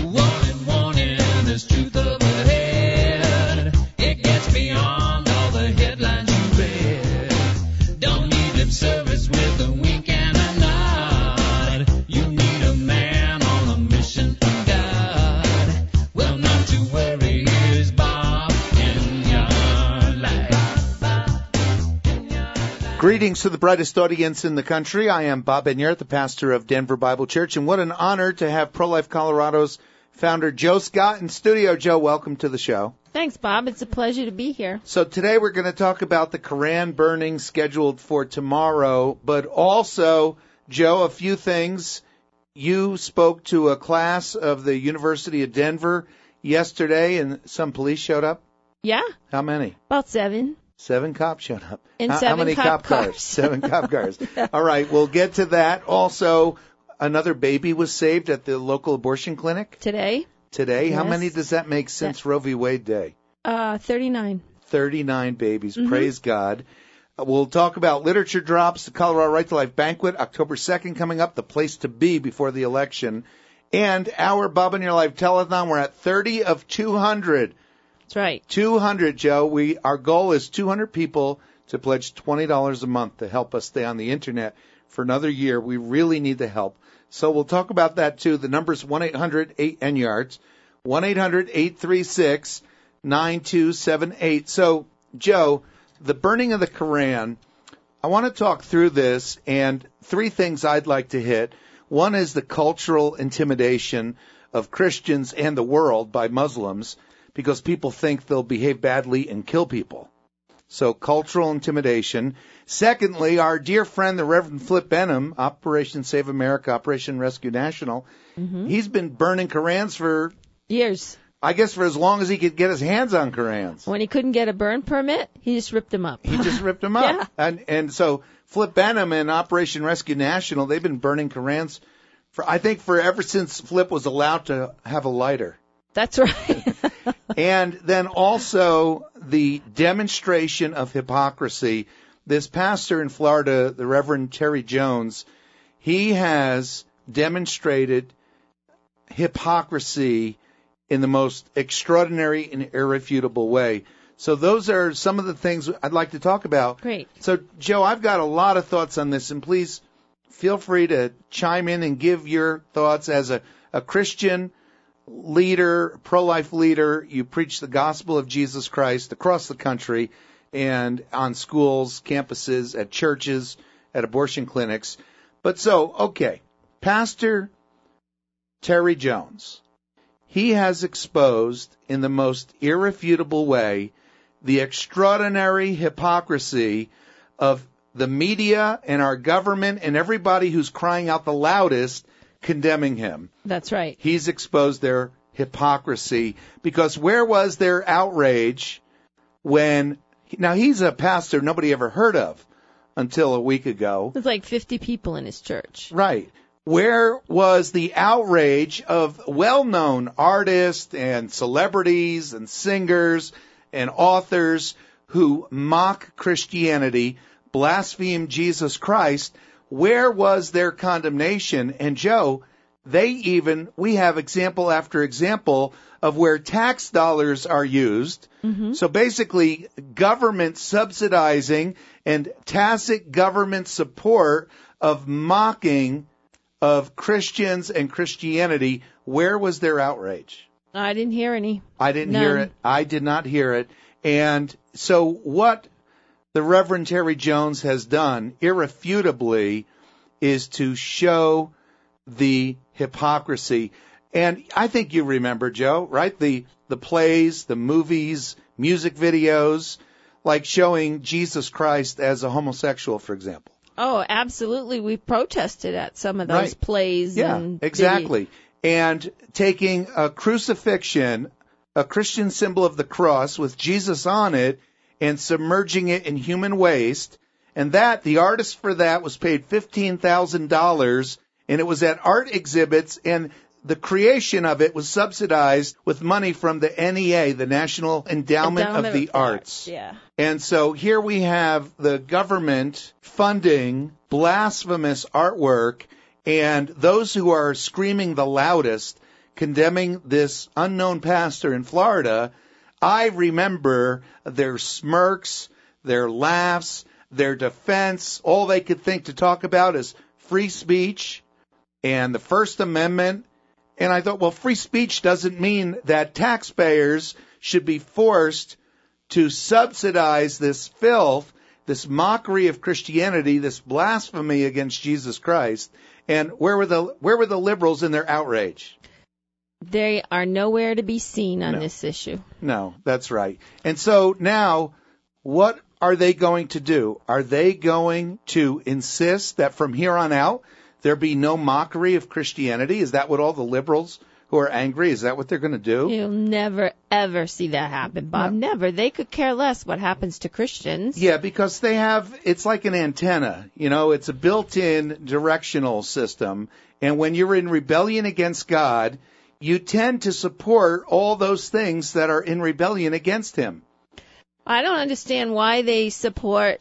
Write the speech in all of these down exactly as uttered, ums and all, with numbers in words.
Warning, warning, there's truth up ahead. It gets beyond all the headlines you read. Don't need lip service with a wink and a nod. You need a man on a mission from God. Well, not to worry, here's Bob in your life. Greetings to the brightest audience in the country. I am Bob Enyart, the pastor of Denver Bible Church, and what an honor to have Pro-Life Colorado's founder Joe Scott in studio. Joe, welcome to the show. Thanks, Bob. It's a pleasure to be here. So today we're going to talk about the Koran burning scheduled for tomorrow, but also, Joe, a few things. You spoke to a class of the University of Denver yesterday, and some police showed up? Yeah. How many? About seven. Seven cops showed up. And how, seven how many cop cop cars. cars? Seven cop cars. All right, we'll get to that. Also, another baby was saved at the local abortion clinic Today? today. How Yes. many does that make since Roe v. Wade Day? Uh, thirty-nine. thirty-nine babies. Mm-hmm. Praise God. Uh, We'll talk about literature drops, the Colorado Right to Life Banquet, October second coming up, the place to be before the election, and our Bob in Your Life Telethon. We're at thirty of two hundred. That's right. two hundred, Joe. We Our goal is two hundred people to pledge twenty dollars a month to help us stay on the Internet for another year. We really need the help. So we'll talk about that, too. The number's one eight hundred eight N Y A R D S, one eight hundred eight three six nine two seven eight. So, Joe, the burning of the Koran, I want to talk through this, and three things I'd like to hit. One is the cultural intimidation of Christians and the world by Muslims, because people think they'll behave badly and kill people. So cultural intimidation. Secondly, our dear friend, the Reverend Flip Benham, Operation Save America, Operation Rescue National, Mm-hmm. he's been burning Korans for, Years. I guess, for as long as he could get his hands on Korans. When he couldn't get a burn permit, he just ripped them up. He just ripped them up. Yeah. And and so Flip Benham and Operation Rescue National, they've been burning Korans for, I think, for ever since Flip was allowed to have a lighter. That's right. And then also the demonstration of hypocrisy. This pastor in Florida, the Reverend Terry Jones, he has demonstrated hypocrisy in the most extraordinary and irrefutable way. So those are some of the things I'd like to talk about. Great. So, Joe, I've got a lot of thoughts on this, and please feel free to chime in and give your thoughts as a, a Christian leader, pro-life leader. You preach the gospel of Jesus Christ across the country and on schools, campuses, at churches, at abortion clinics. But so, okay, Pastor Terry Jones, he has exposed in the most irrefutable way the extraordinary hypocrisy of the media and our government and everybody who's crying out the loudest condemning him. That's right. He's exposed their hypocrisy, because where was their outrage when, now he's a pastor nobody ever heard of until a week ago. There's like fifty people in his church. Right. Where was the outrage of well-known artists and celebrities and singers and authors who mock Christianity, blaspheme Jesus Christ? Where was their condemnation? And Joe, they even, we have example after example of where tax dollars are used. Mm-hmm. So basically, government subsidizing and tacit government support of mocking of Christians and Christianity. Where was their outrage? I didn't hear any. I didn't None. hear it. I did not hear it. And so what the Reverend Terry Jones has done irrefutably is to show the hypocrisy. And I think you remember, Joe, right? The the plays, the movies, music videos, like showing Jesus Christ as a homosexual, for example. Oh, absolutely. We protested at some of those Right. plays. Yeah, and exactly. And taking a crucifixion, a Christian symbol of the cross with Jesus on it, and submerging it in human waste. And that, the artist for that was paid fifteen thousand dollars, and it was at art exhibits, and the creation of it was subsidized with money from the N E A, the National Endowment, Endowment of the of Arts. Arts, yeah. And so here we have the government funding blasphemous artwork, and those who are screaming the loudest condemning this unknown pastor in Florida, I remember their smirks, their laughs, their defense. All they could think to talk about is free speech and the First Amendment. And I thought, well, free speech doesn't mean that taxpayers should be forced to subsidize this filth, this mockery of Christianity, this blasphemy against Jesus Christ. And where were the where were the liberals in their outrage? They are nowhere to be seen on No. this issue. No, that's right. And so now, what are they going to do? Are they going to insist that from here on out there be no mockery of Christianity? Is that what all the liberals who are angry, is that what they're going to do? You'll never, ever see that happen, Bob. No. Never. They could care less what happens to Christians. Yeah, because they have, it's like an antenna. You know, it's a built-in directional system. And when you're in rebellion against God, you tend to support all those things that are in rebellion against him. I don't understand why they support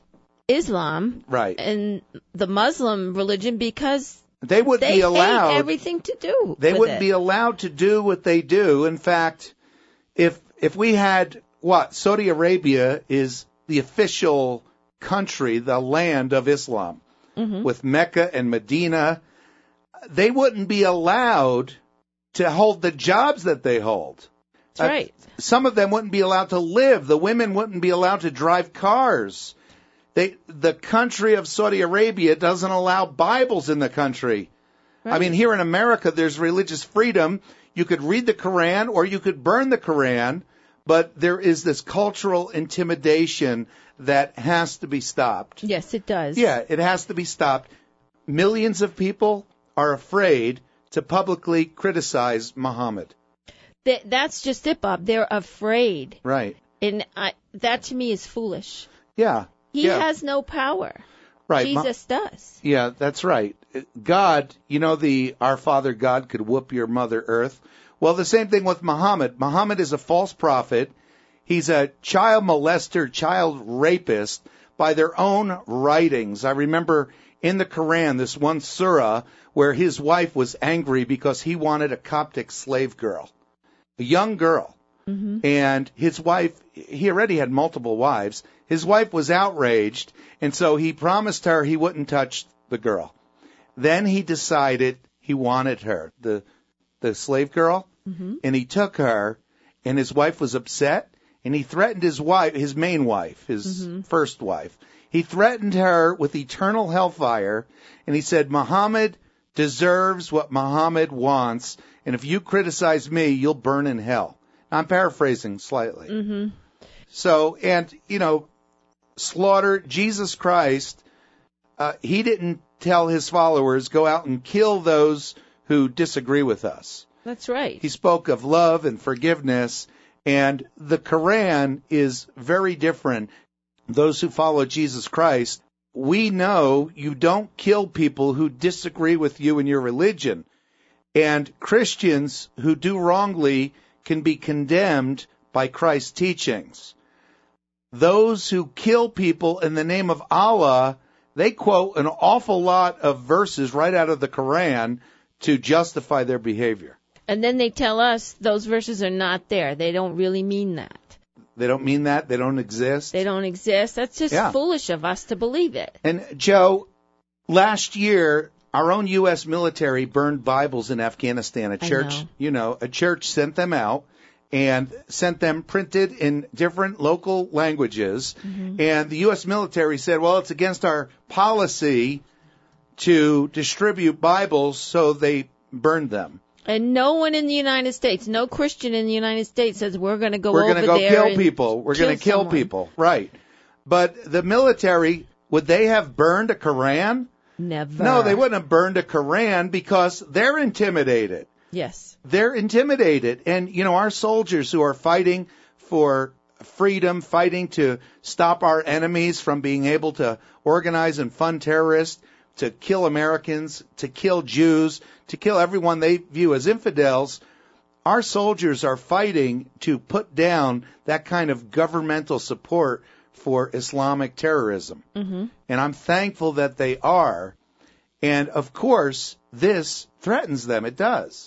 Islam Right. and the Muslim religion, because They wouldn't they be allowed. hate everything to do They with wouldn't it. be allowed to do what they do. In fact, if if we had what Saudi Arabia is the official country, the land of Islam, Mhm. with Mecca and Medina, they wouldn't be allowed to hold the jobs that they hold. That's right. Some of them wouldn't be allowed to live. The women wouldn't be allowed to drive cars. They, the country of Saudi Arabia doesn't allow Bibles in the country. Right. I mean, here in America, there's religious freedom. You could read the Quran or you could burn the Quran, but there is this cultural intimidation that has to be stopped. Yes, it does. Yeah, it has to be stopped. Millions of people are afraid to publicly criticize Muhammad. Th- that's just it, Bob. They're afraid. Right. And I, that to me is foolish. Yeah. He yeah. has no power. right. Mu- Jesus does. Yeah, that's right. God, you know, the Our Father God could whoop your Mother Earth. Well, the same thing with Muhammad. Muhammad is a false prophet. He's a child molester, child rapist by their own writings. I remember in the Quran, this one surah where his wife was angry because he wanted a Coptic slave girl, a young girl. Mm-hmm. And his wife, he already had multiple wives. His wife was outraged, and so he promised her he wouldn't touch the girl. Then he decided he wanted her, the the slave girl, Mm-hmm. and he took her, and his wife was upset, and he threatened his wife, his main wife, his Mm-hmm. first wife. He threatened her with eternal hellfire, and he said, Muhammad deserves what Muhammad wants, and if you criticize me, you'll burn in hell. I'm paraphrasing slightly. Mm-hmm. So, and, you know, slaughter Jesus Christ, uh, he didn't tell his followers, go out and kill those who disagree with us. That's right. He spoke of love and forgiveness, and the Quran is very different. Those who follow Jesus Christ, we know you don't kill people who disagree with you and your religion. And Christians who do wrongly can be condemned by Christ's teachings. Those who kill people in the name of Allah, they quote an awful lot of verses right out of the Quran to justify their behavior. And then they tell us those verses are not there. They don't really mean that. They don't mean that. They don't exist. They don't exist. That's just Yeah. foolish of us to believe it. And, Joe, last year, our own U S military burned Bibles in Afghanistan. A I church, know. you know, a church sent them out and sent them printed in different local languages. Mm-hmm. And the U S military said, well, it's against our policy to distribute Bibles, so they burned them. And no one in the United States, no Christian in the United States says we're going to go We're over going to go there kill and people. We're going to kill kill someone. people. Right. But the military, would they have burned a Quran? Never. No, they wouldn't have burned a Quran because they're intimidated. Yes. They're intimidated. And, you know, our soldiers who are fighting for freedom, fighting to stop our enemies from being able to organize and fund terrorists, to kill Americans, to kill Jews, to kill everyone they view as infidels, our soldiers are fighting to put down that kind of governmental support for Islamic terrorism. Mm-hmm. And I'm thankful that they are. And, of course, this threatens them. It does.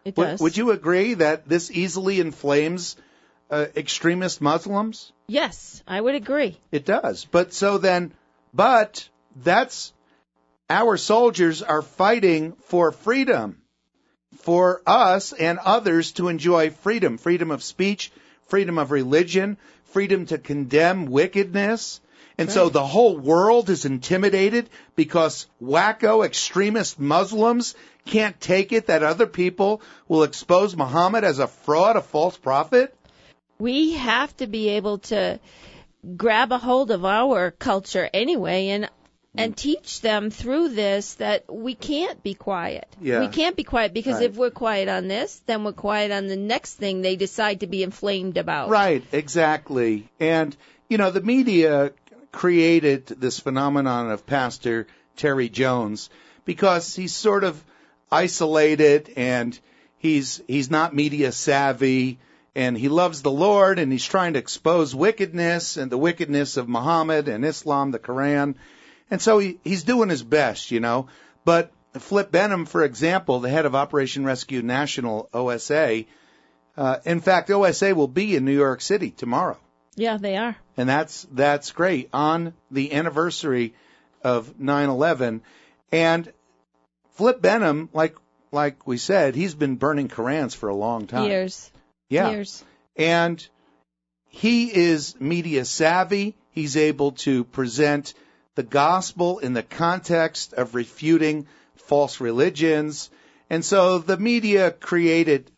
It Would, does. would you agree that this easily inflames uh, extremist Muslims? Yes, I would agree. It does. But so then, but that's, our soldiers are fighting for freedom, for us and others to enjoy freedom, freedom of speech, freedom of religion, freedom to condemn wickedness. And Right. so the whole world is intimidated because wacko extremist Muslims can't take it that other people will expose Muhammad as a fraud, a false prophet. We have to be able to grab a hold of our culture anyway and and teach them through this that we can't be quiet. Yeah. We can't be quiet because Right. if we're quiet on this, then we're quiet on the next thing they decide to be inflamed about. Right, exactly. And, you know, the media created this phenomenon of Pastor Terry Jones because he's sort of isolated and he's he's not media savvy and he loves the Lord and he's trying to expose wickedness and the wickedness of Muhammad and Islam, the Quran. And so he, he's doing his best, you know. But Flip Benham, for example, the head of Operation Rescue National, O S A, uh, in fact, O S A will be in New York City tomorrow. Yeah, they are. And that's that's great, on the anniversary of nine eleven. And Flip Benham, like like we said, he's been burning Korans for a long time. Years. Yeah. Years. And he is media savvy. He's able to present the gospel in the context of refuting false religions. And so the media created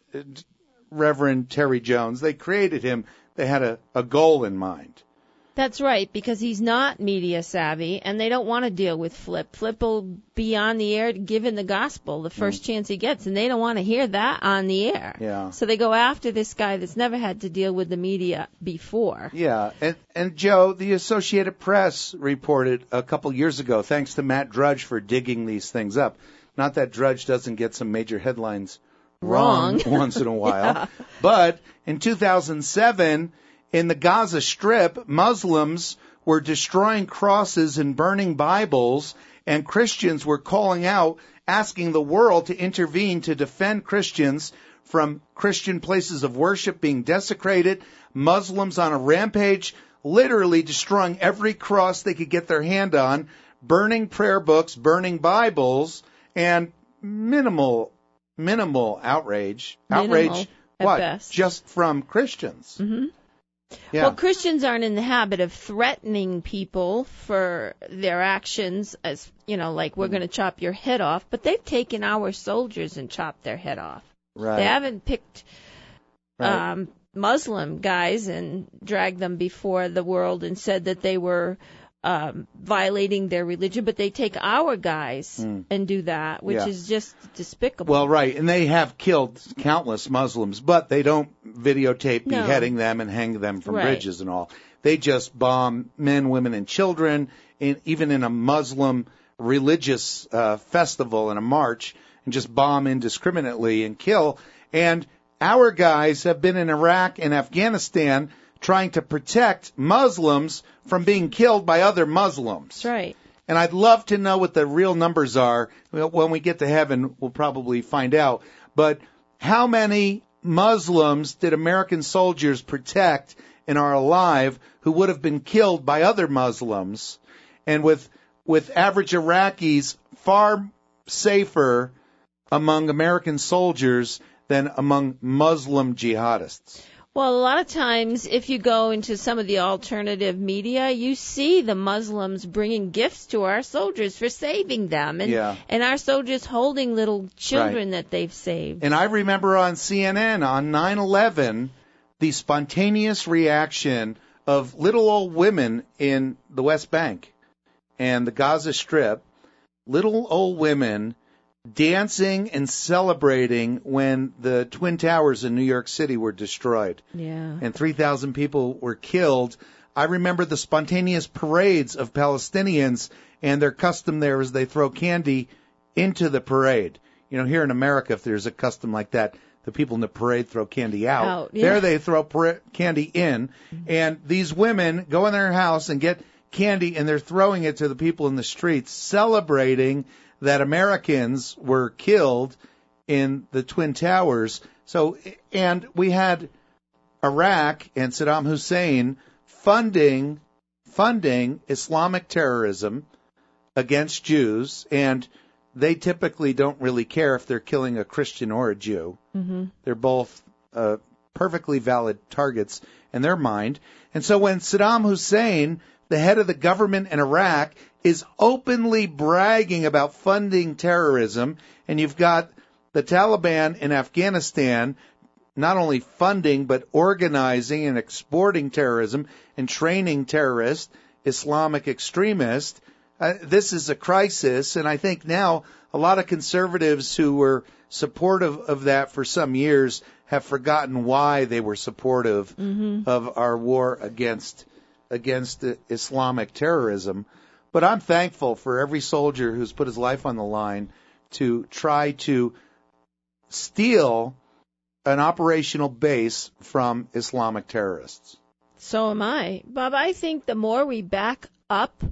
Reverend Terry Jones. They created him. They had a, a goal in mind. That's right, because he's not media savvy, and they don't want to deal with Flip. Flip will be on the air giving the gospel the first mm. chance he gets, and they don't want to hear that on the air. Yeah. So they go after this guy that's never had to deal with the media before. Yeah, and, and Joe, the Associated Press reported a couple years ago, thanks to Matt Drudge for digging these things up. Not that Drudge doesn't get some major headlines wrong, wrong. once in a while, yeah. But in two thousand seven, in the Gaza Strip, Muslims were destroying crosses and burning Bibles, and Christians were calling out, asking the world to intervene to defend Christians from Christian places of worship being desecrated, Muslims on a rampage, literally destroying every cross they could get their hand on, burning prayer books, burning Bibles, and minimal, minimal outrage. Minimal, outrage, at what? best. Just from Christians. Mm-hmm. Yeah. Well, Christians aren't in the habit of threatening people for their actions, as, you know, like we're going to chop your head off, but they've taken our soldiers and chopped their head off. Right. They haven't picked Right. um, Muslim guys and dragged them before the world and said that they were um, violating their religion, but they take our guys Mm. and do that, which Yeah. is just despicable. Well, right, and they have killed countless Muslims, but they don't videotape No. beheading them and hang them from Right. bridges and all. They just bomb men, women, and children, in, even in a Muslim religious uh, festival and a march, and just bomb indiscriminately and kill. And our guys have been in Iraq and Afghanistan trying to protect Muslims from being killed by other Muslims. That's right. And I'd love to know what the real numbers are. When we get to heaven, we'll probably find out. But how many Muslims did American soldiers protect and are alive who would have been killed by other Muslims? And with with average Iraqis far safer among American soldiers than among Muslim jihadists. Well, a lot of times, if you go into some of the alternative media, you see the Muslims bringing gifts to our soldiers for saving them, and Yeah. and our soldiers holding little children Right. that they've saved. And I remember on C N N on nine eleven, the spontaneous reaction of little old women in the West Bank and the Gaza Strip, little old women dancing and celebrating when the Twin Towers in New York City were destroyed. Yeah. And three thousand people were killed. I remember the spontaneous parades of Palestinians, and their custom there is they throw candy into the parade. You know, here in America, if there's a custom like that, the people in the parade throw candy out. Out, yeah. There they throw par- candy in, and these women go in their house and get candy, and they're throwing it to the people in the streets, celebrating that Americans were killed in the Twin Towers. So, and we had Iraq and Saddam Hussein funding funding Islamic terrorism against Jews, and they typically don't really care if they're killing a Christian or a Jew. Mm-hmm. They're both uh, perfectly valid targets in their mind. And so when Saddam Hussein, the head of the government in Iraq, is openly bragging about funding terrorism, and you've got the Taliban in Afghanistan not only funding but organizing and exporting terrorism and training terrorists, Islamic extremists, uh, this is a crisis. And I think now a lot of conservatives who were supportive of that for some years have forgotten why they were supportive mm-hmm. of our war against against Islamic terrorism. But I'm thankful for every soldier who's put his life on the line to try to steal an operational base from Islamic terrorists. So am I. Bob, I think the more we back up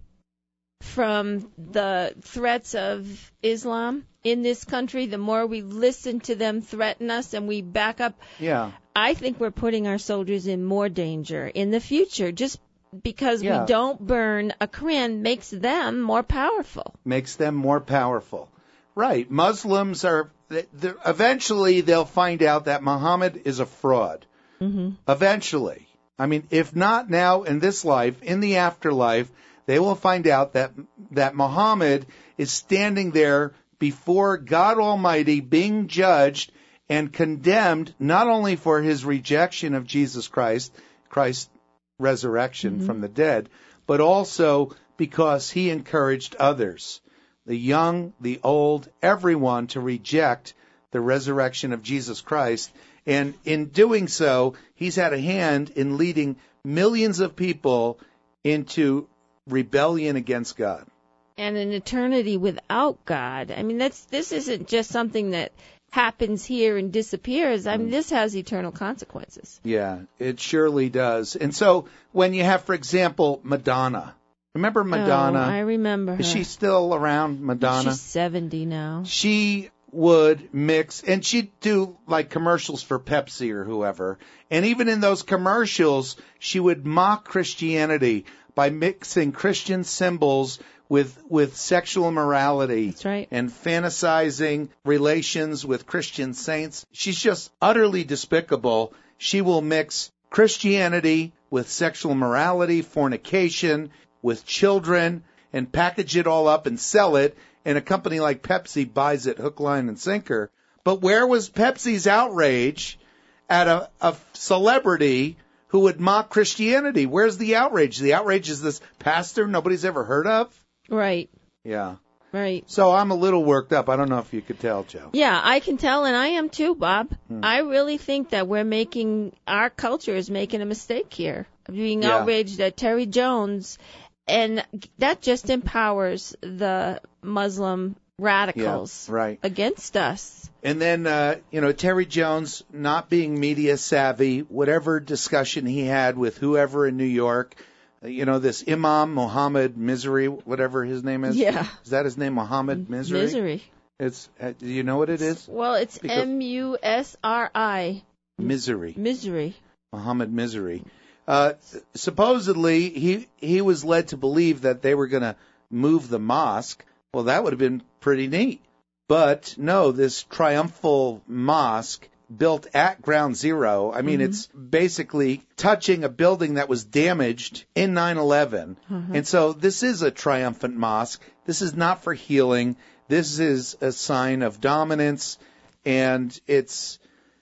from the threats of Islam in this country, the more we listen to them threaten us and we back up. Yeah. I think we're putting our soldiers in more danger in the future. Just because yeah. we don't burn a Quran makes them more powerful. Makes them more powerful. Right. Muslims are, eventually they'll find out that Muhammad is a fraud. Mm-hmm. Eventually. I mean, if not now in this life, in the afterlife, they will find out that that Muhammad is standing there before God Almighty being judged and condemned not only for his rejection of Jesus Christ, Christ's resurrection mm-hmm. from the dead, but also because he encouraged others, the young, the old, everyone to reject the resurrection of Jesus Christ. And in doing so, he's had a hand in leading millions of people into rebellion against God. And an eternity without God. I mean, that's this isn't just something that happens here and disappears. I mean, mm. this has eternal consequences. Yeah, it surely does. And so when you have, for example, Madonna. Remember Madonna? Oh, I remember her. Is she still around, Madonna? She's seventy now. She would mix, and she'd do like commercials for Pepsi or whoever. And even in those commercials, she would mock Christianity by mixing Christian symbols with with sexual immorality. That's right. And fantasizing relations with Christian saints. She's just utterly despicable. She will mix Christianity with sexual immorality, fornication, with children, and package it all up and sell it. And a company like Pepsi buys it hook, line, and sinker. But where was Pepsi's outrage at a, a celebrity who would mock Christianity? Where's the outrage? The outrage is this pastor nobody's ever heard of? Right. Yeah. Right. So I'm a little worked up. I don't know if you could tell, Joe. Yeah, I can tell, and I am too, Bob. Hmm. I really think that we're making, our culture is making a mistake here, being Yeah. outraged at Terry Jones, and that just empowers the Muslim radicals Yeah, right. against us. And then, uh, you know, Terry Jones not being media savvy, whatever discussion he had with whoever in New York, uh, you know, this Imam Muhammad Misery, whatever his name is. Yeah. Is that his name, Muhammad Misery? Misery. It's, uh, do you know what it is? Well, it's Because- M U S R I. Misery. Misery. Muhammad Misery. Uh, supposedly, he he was led to believe that they were going to move the mosque. Well, that would have been pretty neat. But no, this triumphal mosque built at ground zero. I mean, Mm-hmm. it's basically touching a building that was damaged in nine eleven. Mm-hmm. And so this is a triumphant mosque. This is not for healing. This is a sign of dominance. And it's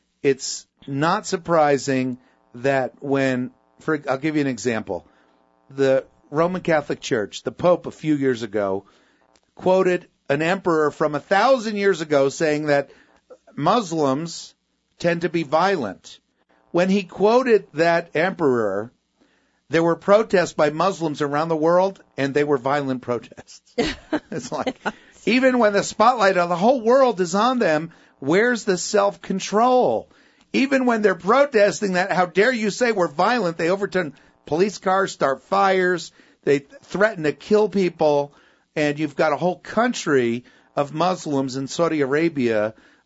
it's not surprising that when, for, I'll give you an example. The Roman Catholic Church, the Pope a few years ago, quoted an emperor from a thousand years ago saying that Muslims tend to be violent. When he quoted that emperor, there were protests by Muslims around the world, and they were violent protests. It's like, even when the spotlight of the whole world is on them, where's the self-control? Even when they're protesting that, how dare you say we're violent, they overturn police cars, start fires, they threaten to kill people, and you've got a whole country of Muslims in Saudi Arabia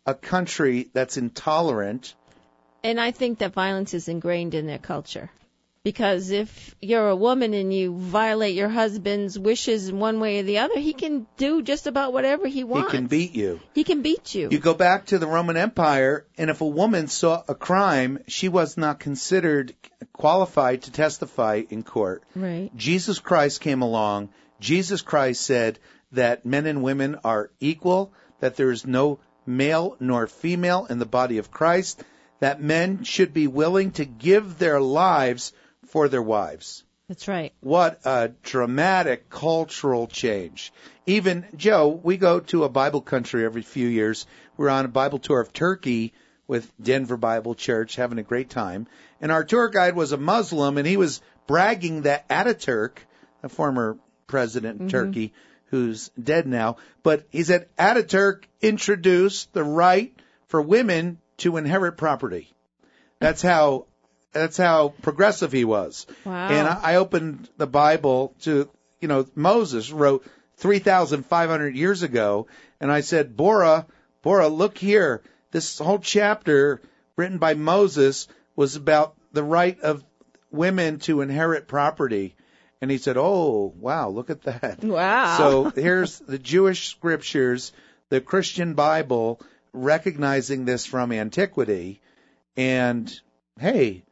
a country that's intolerant. And I think that violence is ingrained in their culture. Because if you're a woman and you violate your husband's wishes in one way or the other, he can do just about whatever he wants. He can beat you. He can beat you. You go back to the Roman Empire, and if a woman saw a crime, she was not considered qualified to testify in court. Right. Jesus Christ came along. Jesus Christ said that men and women are equal, that there is no male nor female in the body of Christ, that men should be willing to give their lives for their wives. That's right. What a dramatic cultural change. Even, Joe, we go to a Bible country every few years. We're on a Bible tour of Turkey with Denver Bible Church, having a great time. And our tour guide was a Muslim, and he was bragging that Ataturk, a former president in mm-hmm. Turkey, who's dead now, but he said Ataturk introduced the right for women to inherit property. That's how That's how progressive he was. Wow. And I opened the Bible to, you know, Moses wrote three thousand five hundred years ago, and I said, Bora, Bora, look here. This whole chapter written by Moses was about the right of women to inherit property. And he said, oh, wow, look at that. Wow. So here's the Jewish scriptures, the Christian Bible, recognizing this from antiquity. And, hey,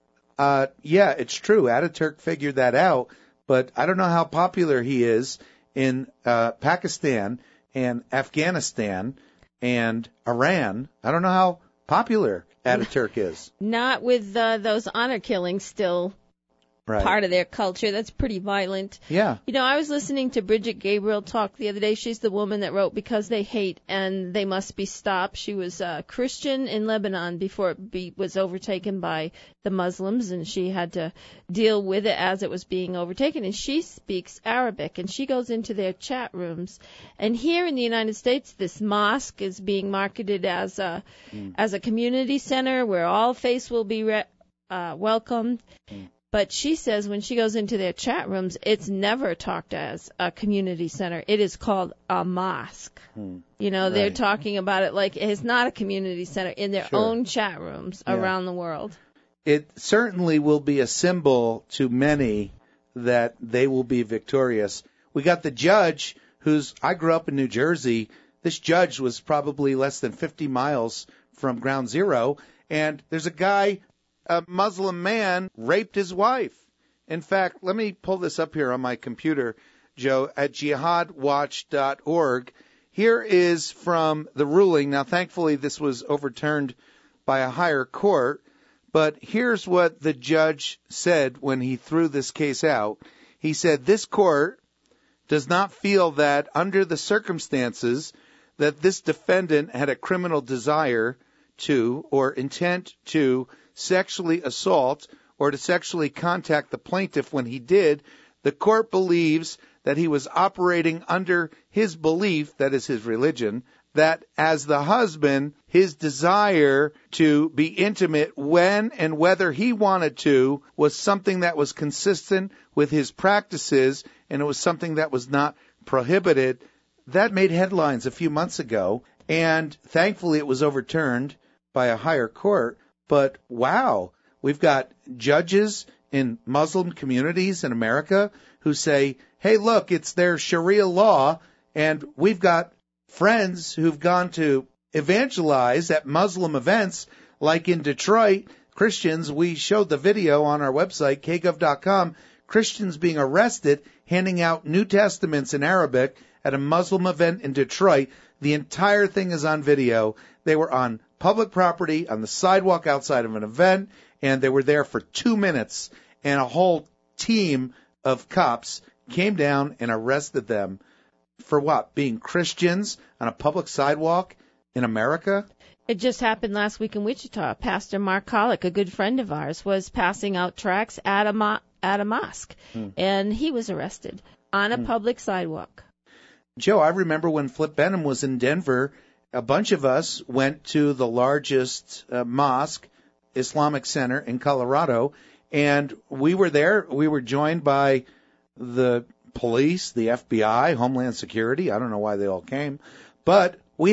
Uh, yeah, it's true. Ataturk figured that out, but I don't know how popular he is in uh, Pakistan and Afghanistan and Iran. I don't know how popular Ataturk is. Not with uh, those honor killings still right. part of their culture. That's pretty violent. Yeah. You know, I was listening to Bridget Gabriel talk the other day. She's the woman that wrote Because They Hate and They Must Be Stopped. She was a Christian in Lebanon before it be, was overtaken by the Muslims, and she had to deal with it as it was being overtaken. And she speaks Arabic, and she goes into their chat rooms. And here in the United States, this mosque is being marketed as a, mm. as a community center where all faiths will be re- uh, welcomed. Mm. But she says when she goes into their chat rooms, it's never talked as a community center. It is called a mosque. Hmm. You know, right. They're talking about it like it's not a community center in their sure. own chat rooms yeah. around the world. It certainly will be a symbol to many that they will be victorious. We got the judge who's, I grew up in New Jersey. This judge was probably less than fifty miles from Ground Zero. And there's a guy, a Muslim man, raped his wife. In fact, let me pull this up here on my computer, Joe, at jihad watch dot org. Here is from the ruling. Now, thankfully, this was overturned by a higher court, but here's what the judge said when he threw this case out. He said, this court does not feel that under the circumstances that this defendant had a criminal desire to or intent to sexually assault or to sexually contact the plaintiff when he did, the court believes that he was operating under his belief, that is his religion, that as the husband, his desire to be intimate when and whether he wanted to was something that was consistent with his practices, and it was something that was not prohibited. That made headlines a few months ago, and thankfully it was overturned by a higher court. But wow, we've got judges in Muslim communities in America who say, hey, look, it's their Sharia law, and we've got friends who've gone to evangelize at Muslim events, like in Detroit, Christians, we showed the video on our website, k gov dot com, Christians being arrested, handing out New Testaments in Arabic at a Muslim event in Detroit. The entire thing is on video. They were on public property, on the sidewalk outside of an event, and they were there for two minutes, and a whole team of cops came down and arrested them for what? Being Christians on a public sidewalk in America? It just happened last week in Wichita. Pastor Mark Kollick, a good friend of ours, was passing out tracts at a, mo- at a mosque, hmm. and he was arrested on a hmm. public sidewalk. Joe, I remember when Flip Benham was in Denver, a bunch of us went to the largest uh, mosque, Islamic Center in Colorado, and we were there. We were joined by the police, the F B I, Homeland Security. I don't know why they all came, but we had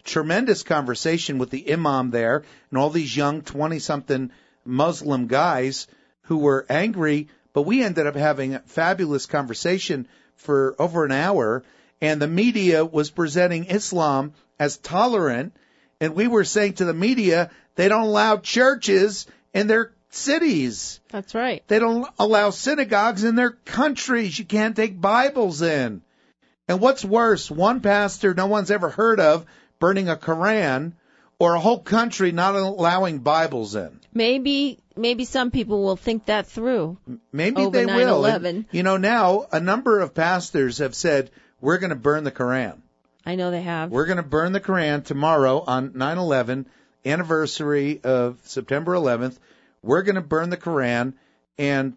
tremendous conversation with the imam there and all these young twenty-something Muslim guys who were angry, but we ended up having a fabulous conversation for over an hour, and the media was presenting Islam as tolerant, and we were saying to the media they don't allow churches in their cities. That's right. They don't allow synagogues in their countries. You can't take Bibles in. And what's worse, one pastor no one's ever heard of burning a Koran, or a whole country not allowing Bibles in. Maybe maybe some people will think that through. Maybe over they nine will. eleven. And, you know, now a number of pastors have said, we're going to burn the Koran. I know they have. We're going to burn the Koran tomorrow on nine eleven, anniversary of September eleventh. We're going to burn the Koran. And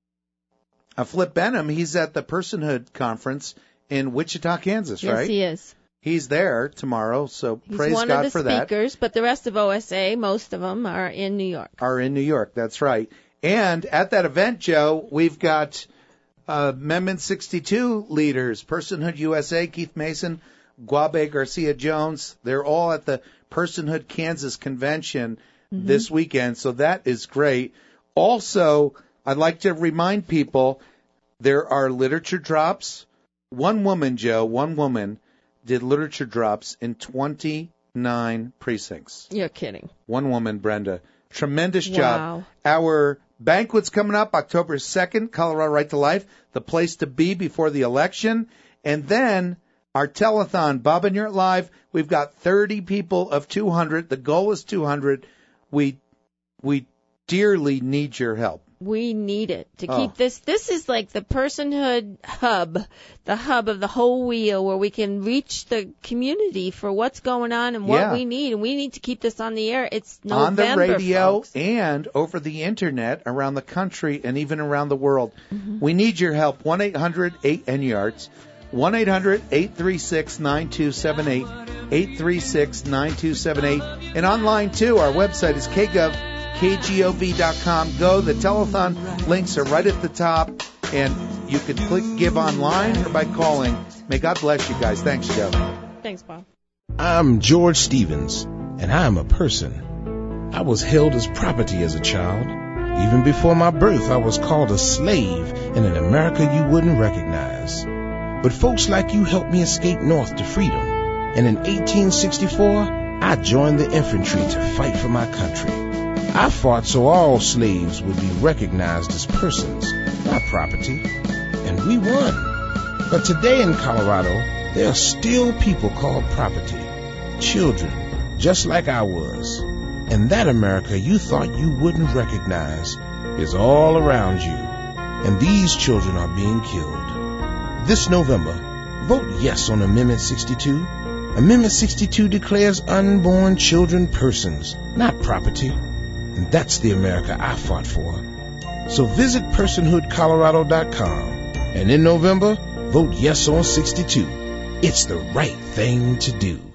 uh, Flip Benham, he's at the Personhood Conference in Wichita, Kansas, yes, right? Yes, he is. He's there tomorrow, so He's praise one God of the for that. speakers, but the rest of O S A, most of them, are in New York. Are in New York, that's right. And at that event, Joe, we've got uh, Amendment sixty-two leaders, Personhood U S A, Keith Mason, Guabe Garcia-Jones. They're all at the Personhood Kansas Convention mm-hmm. this weekend, so that is great. Also, I'd like to remind people there are literature drops. One woman, Joe, one woman did literature drops in twenty-nine precincts. You're kidding. One woman, Brenda. Tremendous job. Wow. Our banquet's coming up October second, Colorado Right to Life, the place to be before the election. And then our telethon, Bob and You're Live, we've got thirty people of two hundred. The goal is two hundred. We we dearly need your help. We need it to Oh. keep this. This is like the personhood hub, the hub of the whole wheel where we can reach the community for what's going on and what Yeah. we need. And we need to keep this on the air. It's November, on the radio folks. and over the internet around the country and even around the world. Mm-hmm. We need your help. one eight hundred eight N yards, one eight hundred eight three six nine two seven eight, eight three six nine two seven eight. And online, too, our website is k gov k gov dot com. Go. The telethon links are right at the top, and you can click give online or by calling. May God bless you guys. Thanks, Joe. Thanks, Bob. I'm George Stevens, and I am a person. I was held as property as a child. Even before my birth, I was called a slave in an America you wouldn't recognize. But folks like you helped me escape north to freedom. And in eighteen sixty-four, I joined the infantry to fight for my country. I fought so all slaves would be recognized as persons, not property. And we won. But today in Colorado, there are still people called property. Children, just like I was. And that America you thought you wouldn't recognize is all around you. And these children are being killed. This November, vote yes on Amendment sixty-two. Amendment sixty-two declares unborn children persons, not property. And that's the America I fought for. So visit personhood colorado dot com. And in November, vote yes on sixty-two. It's the right thing to do.